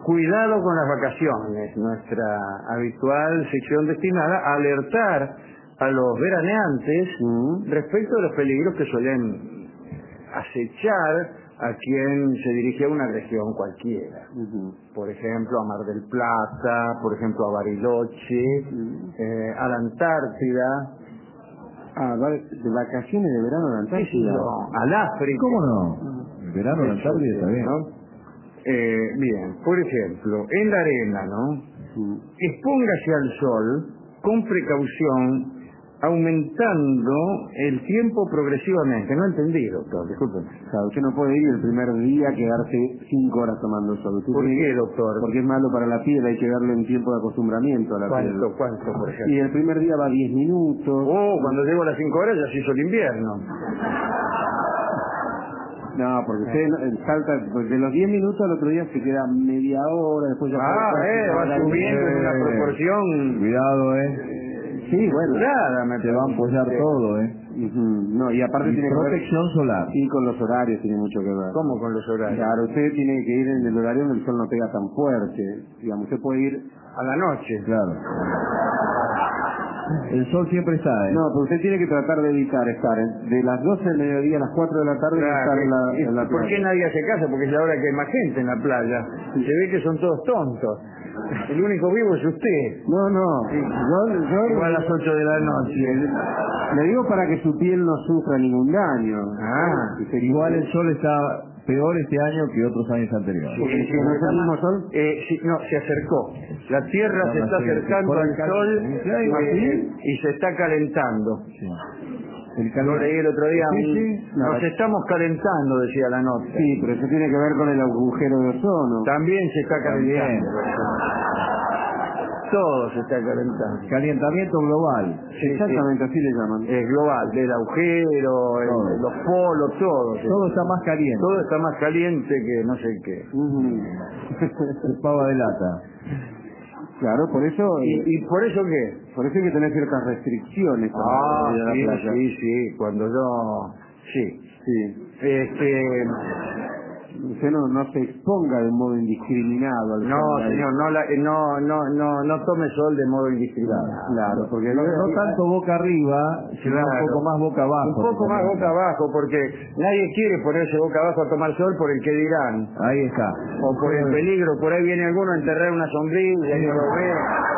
Cuidado con las vacaciones, nuestra habitual sección destinada a alertar a los veraneantes respecto de los peligros que suelen acechar a quien se dirige a una región cualquiera. Por ejemplo, a Mar del Plata, por ejemplo, a Bariloche, a la Antártida. De vacaciones de verano en la Antártida. Al África. ¿Cómo no? El verano en la Antártida está bien. ¿No? Bien, por ejemplo, en la arena, ¿no? Expóngase al sol con precaución, aumentando el tiempo progresivamente. No entendí, doctor, discúlpeme. Claro, usted no puede ir el primer día a quedarse 5 horas tomando sol. ¿Por qué, doctor? Porque es malo para la piel, hay que darle un tiempo de acostumbramiento a la piel. ¿Cuánto, por ejemplo? Y el primer día va 10 minutos. Cuando llego a las 5 horas ya se hizo el invierno. No, porque usted salta, pues de los 10 minutos al otro día se queda media hora, después ya... va subiendo en una proporción... Cuidado, Sí, bueno. Te va a apoyar todo, No, y aparte tiene protección solar. Sí, con los horarios tiene mucho que ver. ¿Cómo con los horarios? Claro, usted tiene que ir en el horario donde el sol no pega tan fuerte. Digamos, usted puede ir a la noche. Claro. El sol siempre está, No, pero usted tiene que tratar de evitar estar de las 12 del mediodía a las 4 de la tarde estar en la playa. ¿Por qué nadie hace caso? Porque es la hora que hay más gente en la playa. Se ve que son todos tontos. El único vivo es usted. No. Sí. Yo a las 8 de la noche. Le digo para que su piel no sufra ningún daño. Igual el sol está peor este año que otros años anteriores. ¿No es el mismo sol? No, se acercó. La Tierra se está acercando al sol y se está calentando. Lo leí el otro día. Nos estamos calentando, decía la nota. Sí, pero eso tiene que ver con el agujero de ozono. También se está calentando. Todo se está calentando. Calentamiento global. Exactamente, así le llaman. Es global, del agujero, los polos, todo. Todo está más caliente. Todo está más caliente que no sé qué. Pava de lata. Claro, por eso... ¿Y por eso qué? Por eso hay que tener ciertas restricciones. Sí, cuando yo... Sí. Usted no se exponga de modo indiscriminado al sol. No, señor, no tome sol de modo indiscriminado. Claro, porque no tanto boca arriba, sino un poco más boca abajo. Un poco más boca abajo, porque nadie quiere ponerse boca abajo a tomar sol por el que dirán. Ahí está. O por el peligro, por ahí viene alguno a enterrar una sombrilla y no lo ve.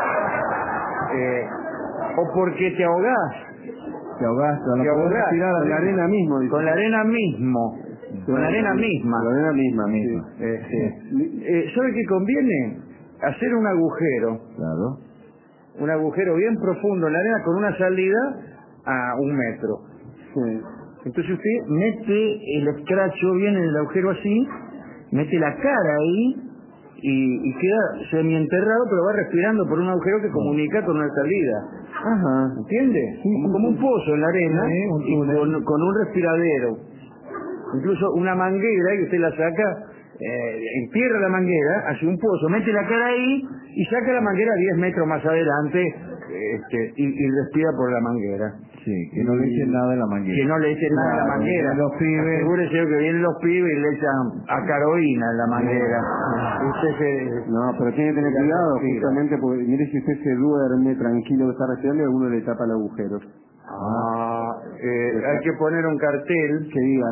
O porque te ahogás. Te ahogás, tirar a la arena mismo. Dice. Con la arena mismo. Con la arena misma. La arena misma. ¿Sabe qué conviene? Hacer un agujero. Claro. Un agujero bien profundo en la arena con una salida a 1 metro. Sí. Entonces usted mete el escracho bien en el agujero así, mete la cara ahí y queda semienterrado, pero va respirando por un agujero que comunica con una salida. Ajá. ¿Entiende? Como un pozo en la arena y con un respiradero. Incluso una manguera que usted la saca, entierra la manguera, hace un pozo, mete la cara ahí y saca la manguera 10 metros más adelante y respira por la manguera. Sí, que no le echen nada en la manguera. Que no le echen nada en la manguera. Los pibes. Asegúrese que vienen los pibes y le echan acaroína en la manguera. No, pero tiene que tener cuidado, justamente porque mire si usted se duerme tranquilo que está respirando y a uno le tapa el agujero. Hay que poner un cartel que diga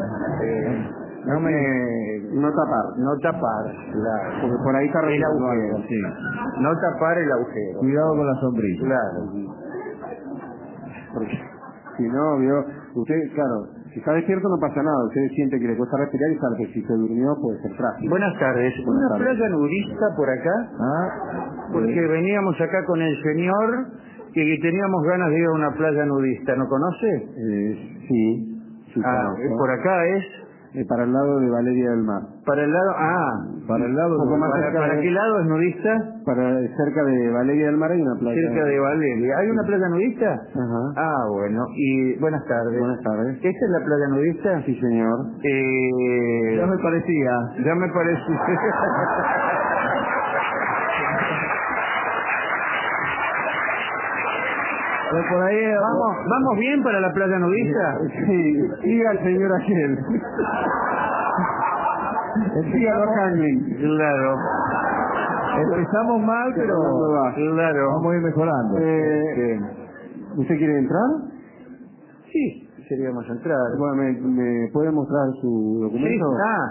no tapar, claro. Porque por ahí está el agujero. Sí. No tapar el agujero. Cuidado con la sombrilla. Claro. Porque si no, usted, claro, si está despierto no pasa nada, usted siente que le cuesta respirar y sabe que si se durmió puede ser trágico. Buenas tardes. ¿Una playa nudista por acá? Porque veníamos acá con el señor que teníamos ganas de ir a una playa nudista, ¿no conoce? Sí. Por acá es... para el lado de Valeria del Mar. Para el lado... para el lado... ¿Para qué lado es nudista? Cerca de Valeria del Mar hay una playa. Cerca de Valeria. ¿Hay una playa nudista? Ajá. Bueno. Y buenas tardes. Buenas tardes. ¿Esta es la playa nudista? Sí, señor. Ya me parecía. Por ahí vamos bien para la playa nudista. Sí, diga al señor aquel. Dígalo a Carmen. Claro. Empezamos mal, pero Claro. vamos a ir mejorando. ¿Usted quiere entrar? Sí, queríamos entrar. Bueno, ¿me puede mostrar su Sí, documento?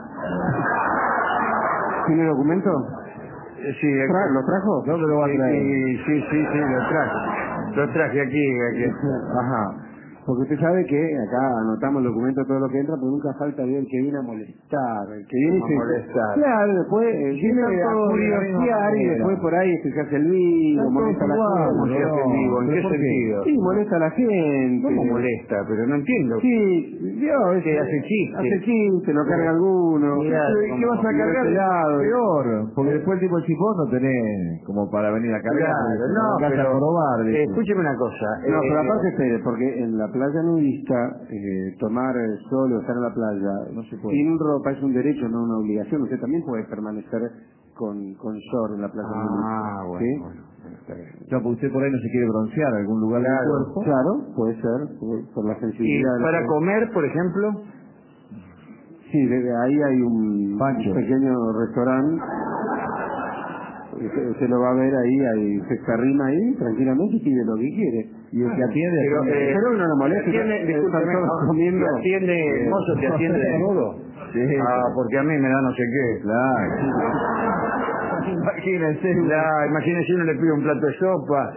¿Tiene documento? Sí, ¿Lo trajo? ¿Dónde lo va a traer? Sí, lo traje. Lo traje aquí. Ajá. Porque usted sabe que acá anotamos el documento, todo lo que entra, pero nunca falta el que viene a molestar. El que viene A molestar. Claro, después viene están a todos de la misma curiosear y manera. después por ahí se hace el vivo, Están molesta a la todos iguales, gente. ¿Cómo se hace no, vivo? ¿En ¿pero qué por qué? sentido? Sí, molesta a la gente. ¿Cómo molesta? Pero no entiendo. Sí, Dios, Que hace chiste. Hace chiste, lo carga alguno. Mirá, ¿Qué vas a cargar? Peor, porque después el tipo de chipón no tenés como para venir a cargar. Claro, no, vas a pero probar. escúcheme una cosa. No, pero aparte espere, porque en la playa nudista, tomar sol o estar en la playa, No se puede. sin ropa es un derecho, no una obligación. Usted también puede permanecer con short en la playa nudista. Bueno, ¿Sí? bueno, está bien. Claro, porque usted por ahí no se quiere broncear algún lugar Claro. del cuerpo. Claro, puede ser, por la ¿Y sensibilidad. de la para piel. comer, por ejemplo? Sí, ahí hay un Pancho. pequeño restaurante. Usted lo va a ver ahí, se arrima ahí tranquilamente y pide lo que quiere. Y el que atiende... Pero, Pero no lo molesta. Discúlpeme, Están todos comiendo. ¿te atiende, el mozo te atiende desnudo? Sí. Porque a mí me da no sé qué. Claro. Imagínense. Imagínese uno le pide un plato de sopa.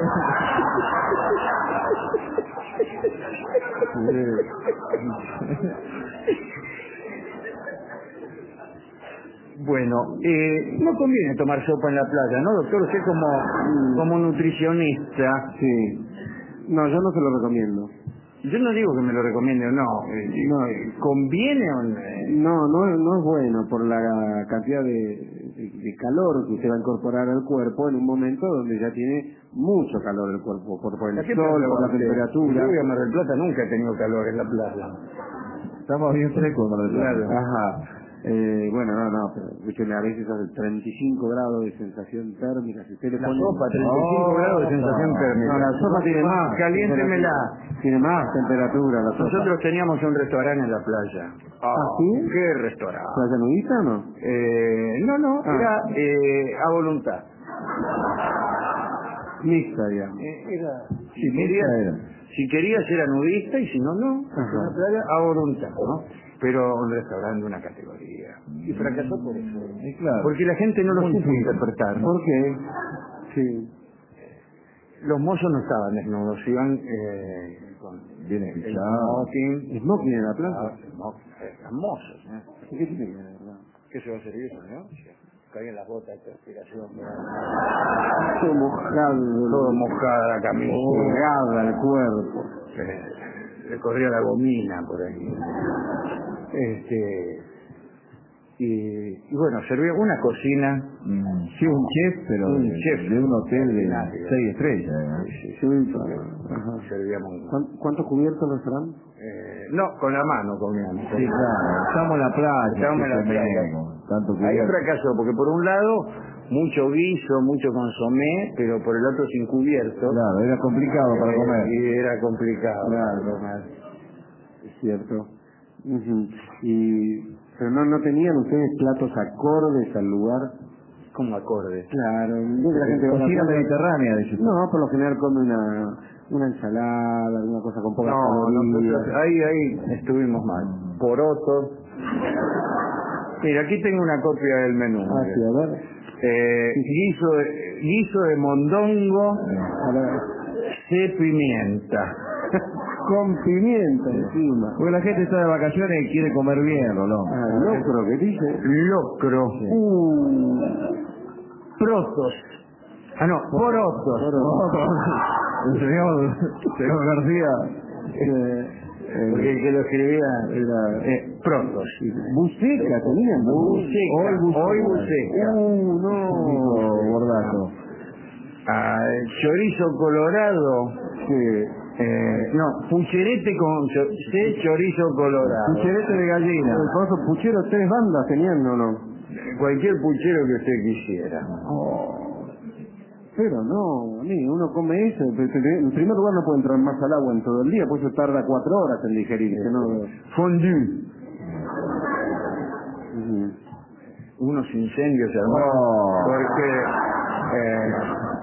Bueno, no conviene tomar sopa en la playa, ¿no, doctor? Usted como nutricionista. Sí. No, yo no se lo recomiendo. Yo no digo que me lo recomiende o no. ¿Conviene o no? No es bueno por la cantidad de calor que usted va a incorporar al cuerpo en un momento donde ya tiene mucho calor el cuerpo, por el sol, por la temperatura. Yo voy a Mar del Plata, nunca he tenido calor en la playa. Estamos bien frescos, Mar del Plata. Claro. Ajá. Bueno, pero escúcheme, a veces hace 35 grados de sensación térmica. Si usted le La pone... sopa, 35 grados de sensación térmica. No, la sopa tiene más. Caliéntemela. Tiene más temperatura la sopa. Nosotros teníamos un restaurante en la playa. ¿Sí? ¿Qué restaurante? ¿Playa nudista o no? No, era a voluntad. Mixta, digamos. Si querías era nudista y si no, no. Ajá. Una playa a voluntad, ¿no? Pero un restaurante de una categoría. Y fracasó por eso. Claro. Porque la gente no lo supo interpretar. ¿Por qué? Sí. Los mozos no estaban desnudos, iban con Bien el fichado. smoking. ¿Smoking en la plaza? Los mozos, ¿eh? ¿Qué tiene que ver, verdad? ¿Qué se va a hacer eso, no? Caían las botas de transpiración. Todo mojado. Todo mojada la camisa. Pegada al cuerpo. Le corría la gomina por ahí. Y bueno, servía una cocina. Sí, un chef, pero Un de, chef. de un hotel de Ordinario. 6 estrellas. Ajá. Servíamos. ¿Cuántos cubiertos el restaurante? No, con la mano comíamos. Sí, claro. Estamos en la playa. Estamos en la sí, playa. comemos, tanto Ahí cubierto. fracasó, porque por un lado, mucho guiso, mucho consomé, pero por el otro sin cubierto. Claro, era complicado para comer. Y era complicado. Claro. para comer. Es cierto. Pero no tenían ustedes platos acordes al lugar. Como acorde. Claro, la gente va a la Cocina playa. mediterránea, dice. No, por lo general come una ensalada, alguna cosa con pocas No, calorías. ahí estuvimos mal. Porotos. Mira, aquí tengo una copia del menú. Ah, sí, a ver. Guiso de mondongo, A ver. pimienta. Con pimienta encima. Porque la gente está de vacaciones y quiere comer bien, Rolón. Ah, locro, ¿qué dice? Locro. Protos. Porotos. El señor García. Porque el que lo escribía Era Protos. buceca, tenían Hoy buceca. No, Gordazo. Chorizo colorado. sí. Pucherete con chorizo colorado. Pucherete de gallina. El famoso puchero, 3 bandas tenían, ¿o no? Cualquier puchero que usted quisiera. Pero no, uno come eso. En primer lugar no puede entrar más al agua en todo el día, pues eso tarda 4 horas en digerirse, ¿no? Fondue. Unos incendios, hermano. Porque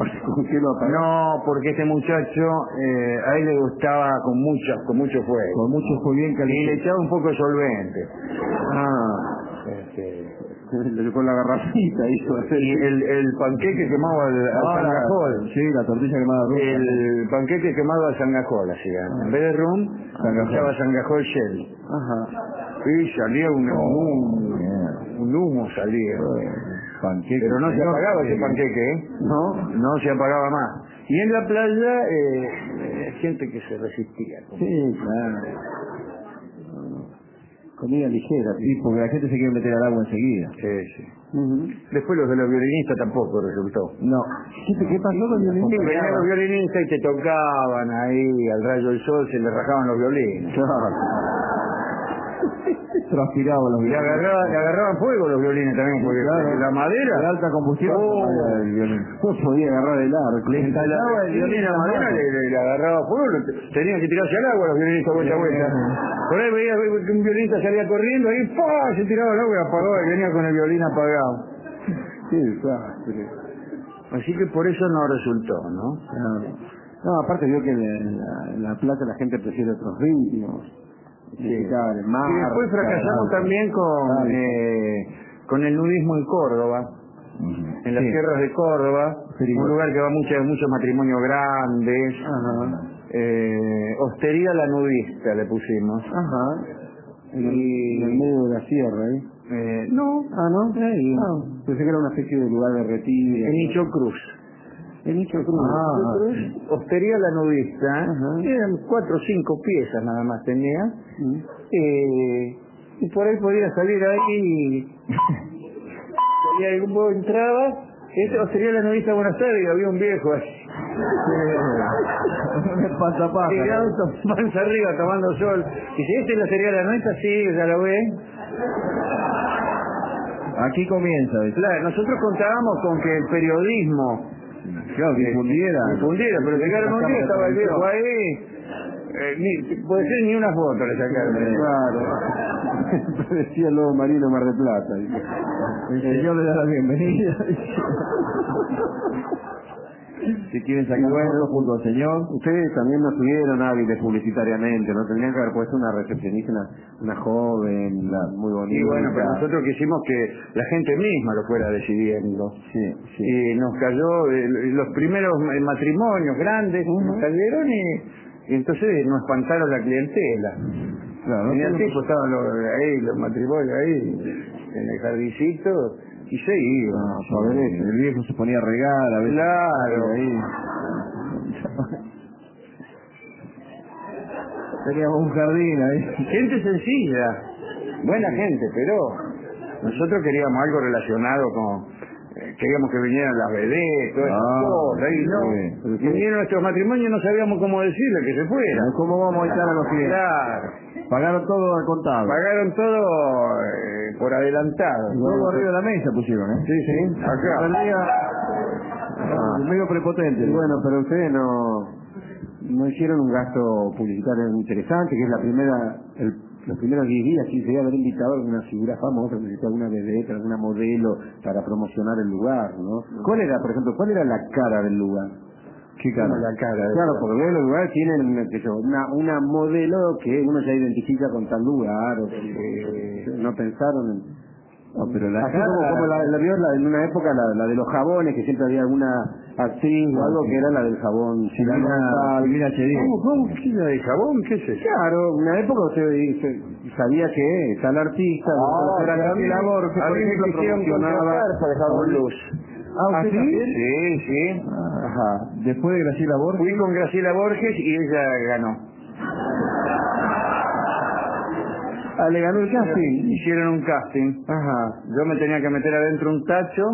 ¿Con qué lo apagó? No, porque este muchacho, a él le gustaba con mucho fuego. Con mucho fuego bien Y caliente. le echaba un poco de solvente. Con la garrafita hizo hacer. Y el panqueque quemado al sangajol. Sí, la tortilla quemada rum. El panqueque quemado al sangajol hacían. En vez de rum, echaba sangajol shell. Y salía un humo salía. Panqueque. Pero no se apagaba ese panqueque, ¿eh? No se apagaba más. Y en la playa, gente que se resistía. Sí, claro. Comida ligera. Sí, porque la gente se quiere meter al agua enseguida. Sí. Después los de los violinistas tampoco resultó. No. ¿Qué pasó con el Sí, venían los violinistas y te tocaban ahí al rayo del sol, se le rajaban los violines. Transpiraban los Y le agarraban fuego los violines también, porque la madera... de alta combustión. El violín. No podía agarrar el arco. Le instalaba el violín la en la madera mano. le agarraba fuego, tenían que tirarse al agua los violinistas vuelta a vuelta. Por ahí veía que un violinista salía corriendo y ¡pah! Se tiraba al agua y apagaba y venía con el violín apagado. Qué desastre. Así que por eso no resultó, ¿no? No, aparte vio que en la playa la gente prefiere otros ritmos. Sí. Y después fracasamos también con el nudismo en Córdoba, en las tierras de Córdoba, un lugar que va muchos matrimonios grandes. Hostería la nudista le pusimos. En el medio de la sierra, ¿eh? No. Pensé que era una especie de lugar de retiro. En Icho Cruz. Hostería la nudista. Eran 4 o 5 piezas nada más tenía. Y por ahí podía salir ahí y algún poco entraba. Hostería la nudista de Buenos Aires y había un viejo ahí. Tirado panza arriba tomando sol. Y si esta es la hostería la nudista, sí, ya lo ve. Aquí comienza. Claro, nosotros contábamos con que el periodismo difundiera, pero llegaron un día, estaba el viejo ahí, puede ser ni una foto le sacaron. Claro. Parecía el lobo marino Mar de Plata. El señor le da la bienvenida. Si quieren sacar fotos junto al señor. Ustedes también no estuvieron hábiles publicitariamente, ¿no? Tendrían que haber puesto una recepcionista, una joven, muy bonita. Y bueno, pero nosotros quisimos que la gente misma lo fuera decidiendo. Y nos cayó los primeros matrimonios grandes, nos cayeron y entonces nos espantaron la clientela. Claro, en el tiempo estaban los matrimonios ahí, en el jardincito. Y se iba. El viejo se ponía a regar, a veces. Claro. Ahí. Teníamos un jardín ahí. Gente sencilla, buena gente, pero nosotros queríamos algo relacionado con... queríamos que vinieran las vedettes, todas esas cosas, y no. Vinieron nuestros matrimonios y no sabíamos cómo decirle que se fuera. ¿Cómo vamos a echar a los clientes? Claro. Pagaron todo al contado. Pagaron todo por adelantado. Todo arriba de la mesa pusieron, ¿eh? Sí, acá. Medio prepotente. Bueno, pero ustedes no hicieron un gasto publicitario interesante, que es los primeros 10 días, sí, sería haber invitado a alguna figura famosa, alguna vedette, alguna modelo para promocionar el lugar, ¿no? ¿Cuál era la cara del lugar? ¿Qué cara? La cara. Claro, porque los lugares tienen una modelo que uno ya identifica con tal lugar, o que no pensaron en... No, pero la así cara... como la vio en una época la de los jabones, que siempre había alguna actriz o algo que era la del jabón. Silvina Chedid. ¿Cómo? ¿Qué es la de jabón? ¿Qué es eso? Claro, una época usted sabía que tal artista, era Graciela Borges, por ejemplo, promocionaba para Jabón Luz. ¿Ah, sí? Sí. Ajá. Después de Graciela Borges. Fui con Graciela Borges y ella ganó. Le ganó el casting. Hicieron un casting. Yo me tenía que meter adentro un tacho.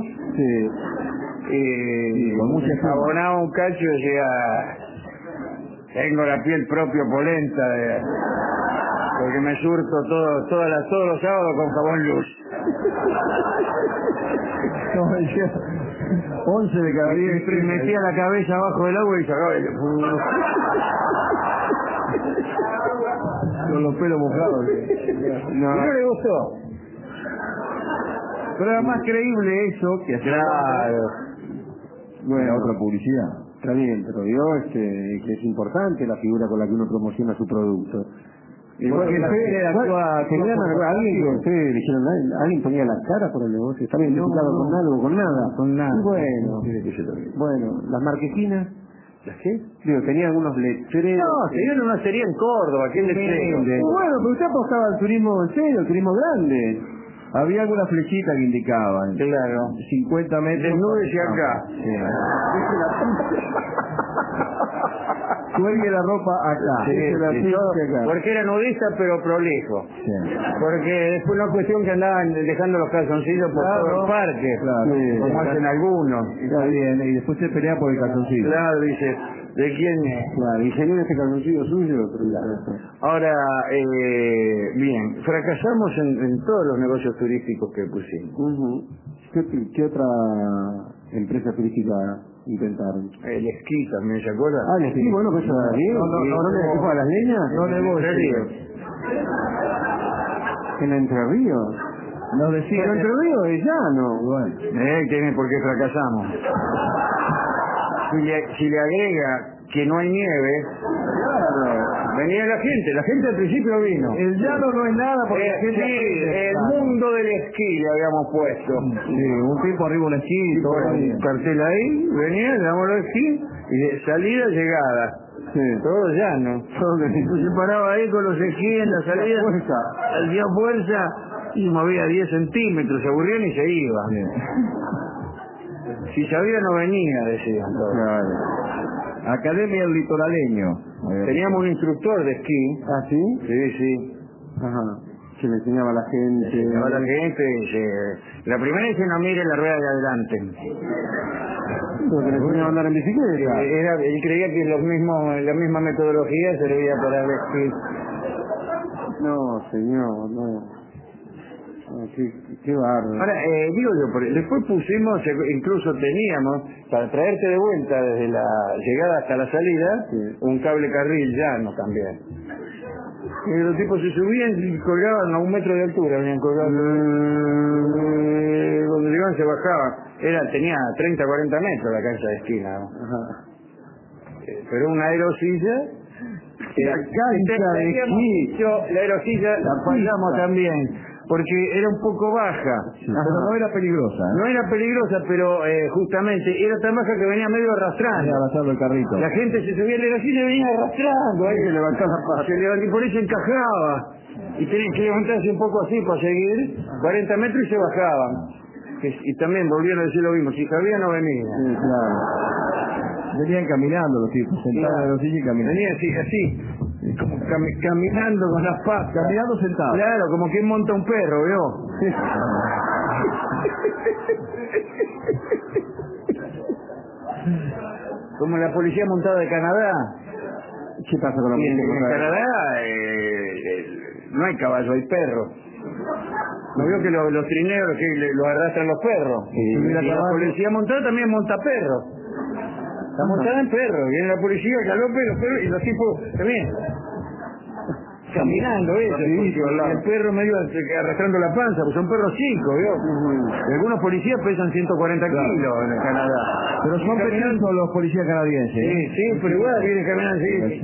Y con mucha jabonaba un cacho y decía, tengo la piel propio polenta, porque me surto todos los sábados con Jabón Luz. 11 de cada 10. Y metía la cabeza abajo del agua y sacaba con los pelos mojados. No le gustó. Pero era más creíble eso que hacer. Claro. Bueno, otra publicidad. Está bien, pero vio que es importante la figura con la que uno promociona su producto. Porque Fede actúa tenían alguien que ustedes dijeron, alguien ponía la cara por el negocio, estaba identificado con algo, con nada. Con nada. Y bueno, las marquesinas, ¿Las qué? digo, tenía algunos letreros. No, se dieron una serie en Córdoba, ¿qué letrero? Bueno, pero usted apostaba al turismo en serio, el turismo grande. Había alguna flechita que indicaban. Claro. 50 metros. Desnúdese acá. Cuelgue la ropa acá. Porque era nudista pero prolijo. Sí. Porque después una cuestión que andaban dejando los calzoncillos por todo el parque. Claro. Como hacen algunos. Está bien, y después se pelea por el calzoncillo. Claro, dice, ¿de quién es? Claro, ingeniero este calzoncillo suyo. Ahora, bien, fracasamos en todos los negocios turísticos que pusimos. ¿Qué otra empresa turística intentaron? El esquí también, ¿se acuerdan? El esquí, bueno, pues eso era bien. ¿No le a las leñas? No le voy. ¿En Entre Ríos? Nos decía. Pero Entre Ríos es llano. Bueno. Tiene por qué fracasamos. Si le agrega que no hay nieve, venía la gente al principio vino. El llano no es nada porque la gente el mundo del esquí le habíamos puesto. Sí, un tiempo arriba un esquí, todo Un cartel ahí, venía, le damos los esquí, y de salida, llegada. Sí. Todo llano. Se paraba ahí con los esquís en la salida, hacía fuerza y movía 10 centímetros, se aburrían y se iba. Si sabía no venía, decían todos. Claro. Academia del Litoraleño. Teníamos un instructor de esquí. ¿Ah, sí? Sí, sí. Ajá. Que le enseñaba a la gente. A la gente, la primera dice no mire la rueda de adelante. Porque le enseñaba a andar en bicicleta. Él creía que la misma metodología servía para el esquí. No, señor, no. Qué bárbaro. Ahora, digo yo, después pusimos, incluso teníamos, para traerte de vuelta desde la llegada hasta la salida, un cable carril llano también. Y los tipos se subían y colgaban a 1 metro de altura, venían colgados. Cuando llegaban se bajaban. Tenía 30, 40 metros la cancha de esquina, ¿no? Pero una aerosilla. La cancha de esquí. La aerosilla la fallamos también. Porque era un poco baja. Pero no era peligrosa. No era peligrosa, pero justamente era tan baja que venía medio arrastrando. Arrastrando el carrito. La gente se subía a la aerosilla y venía arrastrando. Ahí se levantaba la pata. Y por eso encajaba. Y tenían que levantarse un poco así para seguir 40 metros y se bajaban. Y también volvieron a decir lo mismo. Si sabía no venía. Sí, claro. Venían caminando los tipos, sentados en la silla y caminando. Venía así, como caminando con las patas. Caminando sentados. Claro, como quien monta un perro, ¿vio? Como la policía montada de Canadá. ¿Qué pasa con la Y policía? en Canadá no hay caballo, hay perro. ¿No vio que los trineos que los arrastran los perros? Y la policía montada también monta perros. Está montada en perros. Viene la policía, galope, los perros y los tipos también. Caminando eso, el perro medio arrastrando la panza, pues son perros chicos, ¿vio? Algunos policías pesan 140 kilos en Canadá. Pero son pequeños los policías canadienses. Sí, pero igual vienen caminando así.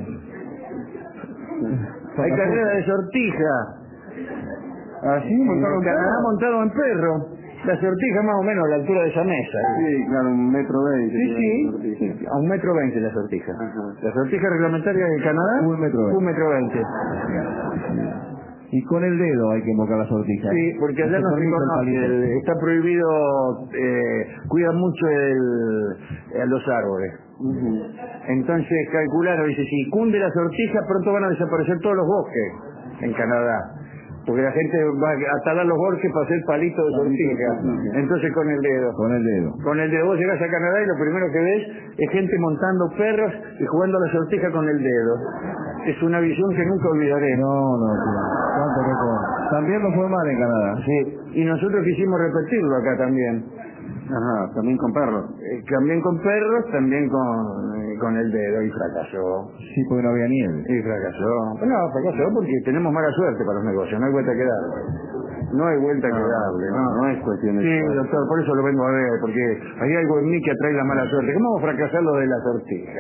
Hay carrera de sortija. ¿Así? En Canadá montado en perro. La sortija más o menos a la altura de esa mesa. Sí, claro, 1,20 m. Sí, a 1,20 m la sortija. La sortija reglamentaria de Canadá, 1,20 m. Y con el dedo hay que mojar la sortija. Sí, porque allá no se conoce, está prohibido, cuidan mucho a los árboles. Entonces calcularon, dice, si cunde la sortija, pronto van a desaparecer todos los bosques en Canadá. Porque la gente va a talar los bosques para hacer palitos de sortija. Entonces con el dedo. Con el dedo. Con el dedo. Vos llegás a Canadá y lo primero que ves es gente montando perros y jugando a la sortija con el dedo. Es una visión que nunca olvidaré. No, cuánto recuerdo. También nos fue mal en Canadá. Sí, y nosotros quisimos repetirlo acá también. Ajá, también con perros. También con perros, también con el dedo, y fracasó. Sí, porque no había nieve. Y fracasó. No, fracasó porque tenemos mala suerte para los negocios, no hay vuelta que dar. No hay vuelta que darle. No es cuestión de... Sí, doctor, por eso lo vengo a ver, porque hay algo en mí que atrae la mala suerte. ¿Cómo vamos a fracasar lo de la sortija?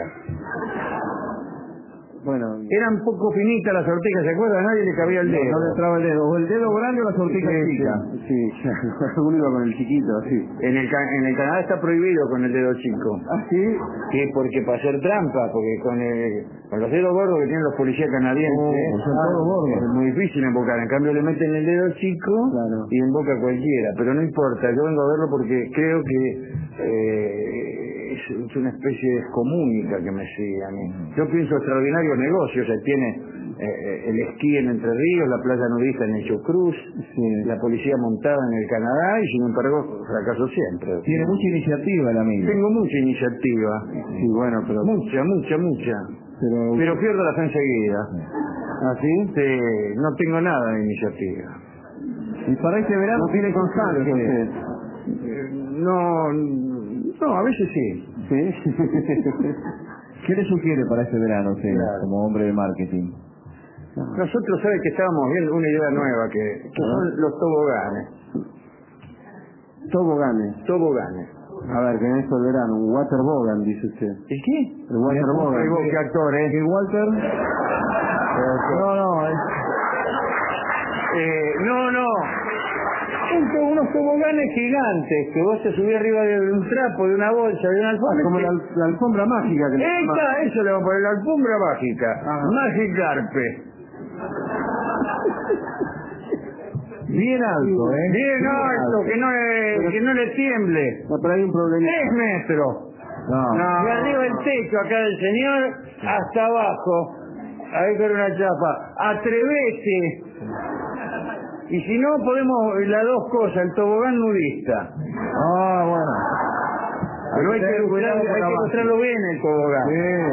Bueno, Eran poco finitas las sortijas, ¿se acuerdan? A nadie le cabía el dedo. No le entraba el dedo. O el dedo grande o la sortija chica. sí, uno iba con el chiquito, sí. En el Canadá está prohibido con el dedo chico. ¿Ah, sí? Sí, porque para hacer trampa, porque con los dedos gordos que tienen los policías canadienses, son todos gordos. es muy difícil invocar. En cambio le meten el dedo chico Claro. y invoca cualquiera. Pero no importa, yo vengo a verlo porque creo que es una especie de excomunica que me sigue a mí. Yo pienso extraordinarios negocios, tiene el esquí en Entre Ríos, la playa nudista en Elcho Cruz, la policía montada en el Canadá y sin embargo fracaso siempre. Tiene mucha iniciativa el amigo. Tengo mucha iniciativa. Sí, bueno, pero... Mucha. Pero pierdo la fe enseguida. ¿Ah, sí? Sí, no tengo nada de iniciativa. Y para este verano No tiene constancia usted. No, a veces sí. ¿Sí? ¿Qué le sugiere para este verano usted, Claro. como hombre de marketing? Nosotros sabe que estábamos viendo una idea nueva que son los toboganes. Toboganes. A ver, que en esto el verano, un waterbogan, dice usted. ¿El qué? El waterbogan. ¿Qué actor, ¿Y Walter? No, No. Unos toboganes gigantes que vos te subís arriba de un trapo, de una bolsa, de una alfombra. Como la alfombra mágica que Eso le vamos a poner, la alfombra mágica. Magicarpe. bien alto, ¿eh? Bien alto, que no le tiemble. No, pero hay un problema. 3 metros. No. De arriba el techo acá del señor hasta abajo. Ahí con una chapa. Atrevete. Y si no, podemos las dos cosas, el tobogán nudista. Bueno. Pero hay que mostrarlo bien el tobogán.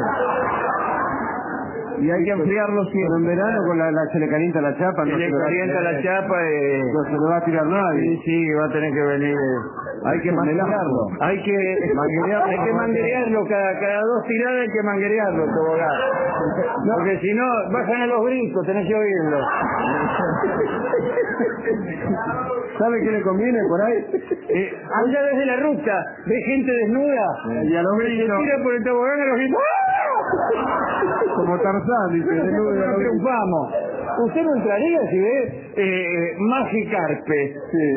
Y hay que enfriarlo Pero siempre. en verano con se le calienta la chapa. Se no le se le va a calienta tirar- la chapa. No se le va a tirar nadie. Sí, va a tener que venir. Hay que manguerearlo. Hay que manguerearlo, cada 2 tiradas hay que manguerearlo el tobogán. Porque si no, bajan a los gritos, tenés que oírlo. ¿Sabe qué le conviene por ahí? Allá desde la ruta, ve gente desnuda Y a los se gritos, tira por el tobogán a los gritos. como Tarzán, dice. Pero desnudo y a nosotros no los gritos. triunfamos. Usted no entraría si ve Magicarpe.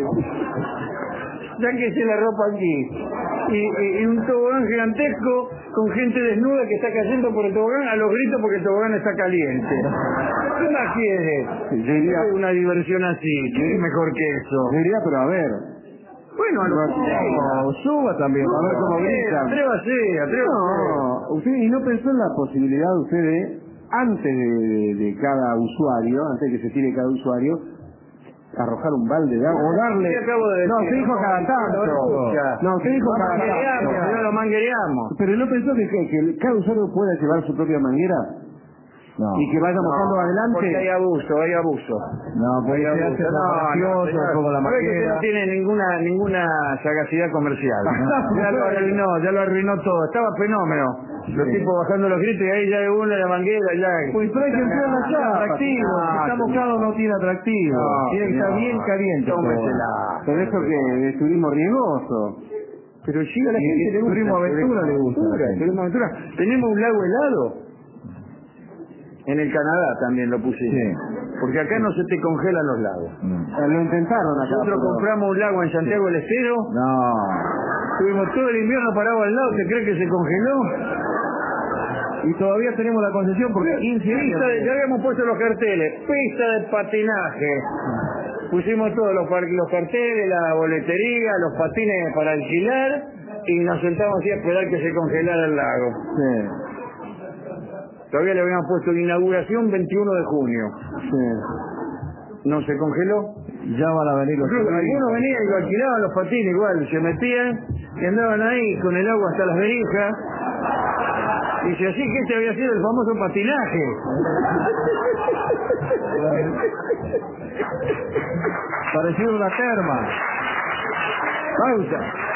Sáquese la ropa aquí. Y un tobogán gigantesco con gente desnuda que está cayendo por el tobogán a los gritos porque el tobogán está caliente. ¿Qué más quiere? Yo diría, Una diversión así, que es mejor que eso. pero a ver. Bueno, a No, suba también. A ver cómo grita. Atrévase. No, usted, y no pensó en la posibilidad usted de, antes de cada usuario, antes de que se tire cada usuario, arrojar un balde de agua o darle... Sí, acabo de decir. No, usted dijo cada tanto. No, usted dijo cada tanto. Lo manguereamos. Pero no pensó que cada usuario pueda llevar su propia manguera No. y que vaya mojando adelante. Porque hay abuso. No, puede ser No, como la no, es que usted maquera. no tiene ninguna sagacidad comercial. ya lo arruinó todo. Estaba fenómeno. Los tipos bajando los gritos y ahí ya hay uno en la manguera, ya. Pues pero hay que enfriar la chapa. Atractivo. Si está mojado no tiene atractivo. No, Tiene que estar no. bien caliente. Tómesela. Pero eso que es turismo riesgoso. Pero sí, a la Y gente le gusta. turismo aventura le gusta. Turismo aventura. Tenemos un lago helado. En el Canadá también lo pusimos. Sí. Porque acá no se te congelan los lagos. Lo intentaron acá. Nosotros pero- compramos un lago en Santiago del Estero. No. Tuvimos todo el invierno parado al lado. ¿Te crees que se congeló? Y todavía tenemos la concesión porque 15 días. Ya habíamos puesto los carteles. Pista de patinaje. Pusimos todos los carteles, la boletería, los patines para alquilar y nos sentamos así a esperar que se congelara el lago. Sí, Todavía le habíamos puesto la inauguración 21 de junio. sí. No se congeló. Ya van a venir los Incluso algunos venían y lo alquilaban los patines igual, se metían y andaban ahí con el agua hasta las verijas. Y dice así que este había sido el famoso patinaje. Parecido una terma. Pausa.